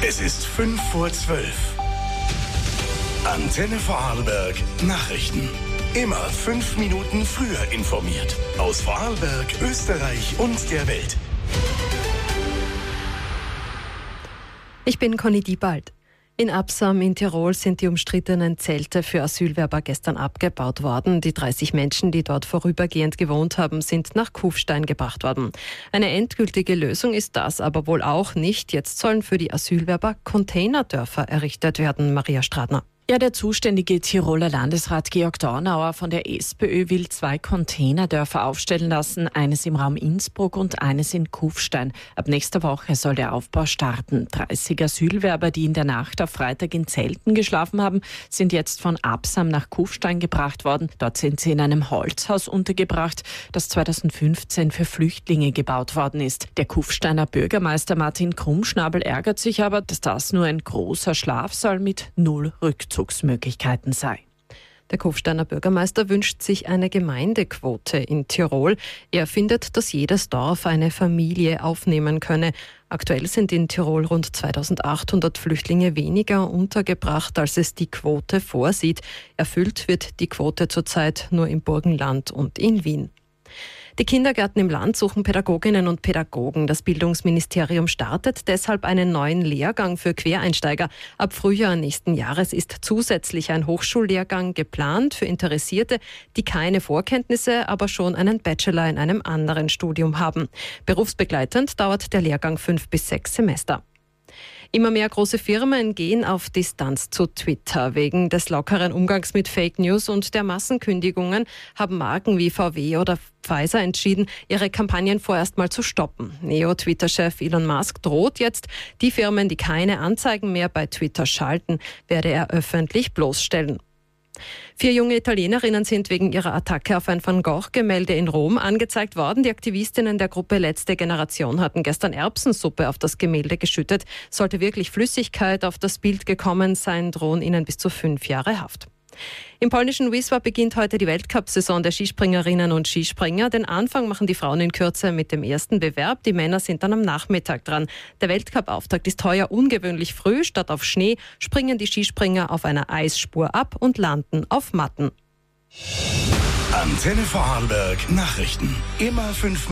Es ist 5:12 Uhr. Antenne Vorarlberg Nachrichten. Immer 5 Minuten früher informiert. Aus Vorarlberg, Österreich und der Welt. Ich bin Conny Diebald. In Absam in Tirol sind die umstrittenen Zelte für Asylwerber gestern abgebaut worden. Die 30 Menschen, die dort vorübergehend gewohnt haben, sind nach Kufstein gebracht worden. Eine endgültige Lösung ist das aber wohl auch nicht. Jetzt sollen für die Asylwerber Containerdörfer errichtet werden. Maria Stradner. Ja, der zuständige Tiroler Landesrat Georg Dornauer von der SPÖ will 2 Containerdörfer aufstellen lassen, eines im Raum Innsbruck und eines in Kufstein. Ab nächster Woche soll der Aufbau starten. 30 Asylwerber, die in der Nacht auf Freitag in Zelten geschlafen haben, sind jetzt von Absam nach Kufstein gebracht worden. Dort sind sie in einem Holzhaus untergebracht, das 2015 für Flüchtlinge gebaut worden ist. Der Kufsteiner Bürgermeister Martin Krummschnabel ärgert sich aber, dass das nur ein großer Schlafsaal mit 0 Rückzugsmöglichkeiten sei. Der Kufsteiner Bürgermeister wünscht sich eine Gemeindequote in Tirol. Er findet, dass jedes Dorf eine Familie aufnehmen könne. Aktuell sind in Tirol rund 2800 Flüchtlinge weniger untergebracht, als es die Quote vorsieht. Erfüllt wird die Quote zurzeit nur im Burgenland und in Wien. Die Kindergärten im Land suchen Pädagoginnen und Pädagogen. Das Bildungsministerium startet deshalb einen neuen Lehrgang für Quereinsteiger. Ab Frühjahr nächsten Jahres ist zusätzlich ein Hochschullehrgang geplant für Interessierte, die keine Vorkenntnisse, aber schon einen Bachelor in einem anderen Studium haben. Berufsbegleitend dauert der Lehrgang 5 bis 6 Semester. Immer mehr große Firmen gehen auf Distanz zu Twitter. Wegen des lockeren Umgangs mit Fake News und der Massenkündigungen haben Marken wie VW oder Pfizer entschieden, ihre Kampagnen vorerst mal zu stoppen. Neo-Twitter-Chef Elon Musk droht jetzt, die Firmen, die keine Anzeigen mehr bei Twitter schalten, werde er öffentlich bloßstellen. 4 junge Italienerinnen sind wegen ihrer Attacke auf ein Van Gogh-Gemälde in Rom angezeigt worden. Die Aktivistinnen der Gruppe Letzte Generation hatten gestern Erbsensuppe auf das Gemälde geschüttet. Sollte wirklich Flüssigkeit auf das Bild gekommen sein, drohen ihnen bis zu 5 Jahre Haft. Im polnischen Wisła beginnt heute die Weltcup-Saison der Skispringerinnen und Skispringer. Den Anfang machen die Frauen in Kürze mit dem ersten Bewerb. Die Männer sind dann am Nachmittag dran. Der Weltcup-Auftakt ist heuer ungewöhnlich früh. Statt auf Schnee springen die Skispringer auf einer Eisspur ab und landen auf Matten. Antenne Vorarlberg Nachrichten. Immer 5